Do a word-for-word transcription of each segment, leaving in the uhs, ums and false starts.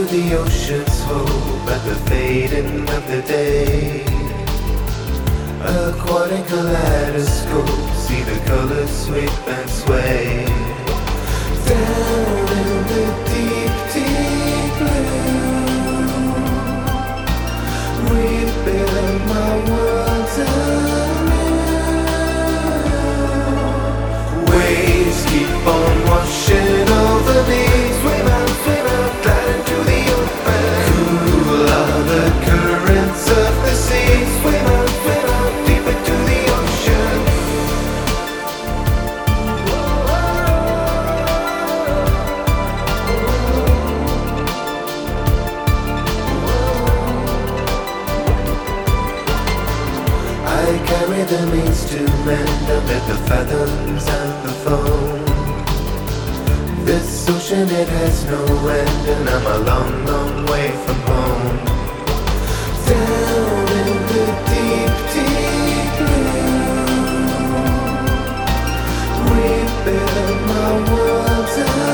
the ocean's hope at the fading of the day. Aquatic kaleidoscope, see the colors sweep and sway. Down in the deep, deep blue, we build my world anew. Waves keep on washing over me. Swim out, swim out, glide into the open. Cool are the currents of the sea. Swim out, swim out, deep into the ocean. I carry the means to mend amid the fathoms and the foam. This ocean, it has no end, and I'm a long, long way from home. Down in the deep, deep blue, we build my world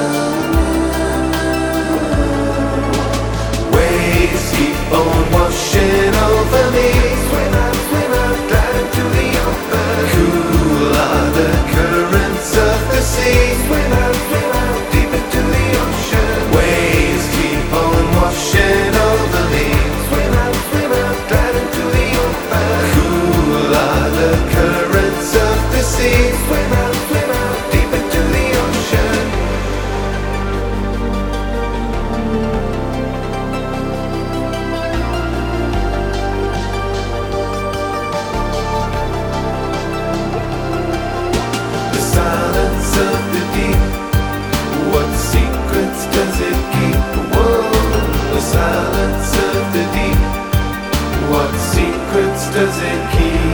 anew. Waves keep on washing over me. Swim out, swim out, glide into the open. Cool are the currents of the sea. Swim out, swim out, deep into the ocean. Waves keep on washing over me. Swim out, swim out, glide into the open. Cool are the currents of the sea. Swim out, swim out, deep into the ocean. The silence of the deep, what secrets does it keep? Whoa, the silence of the deep, what secrets does it keep?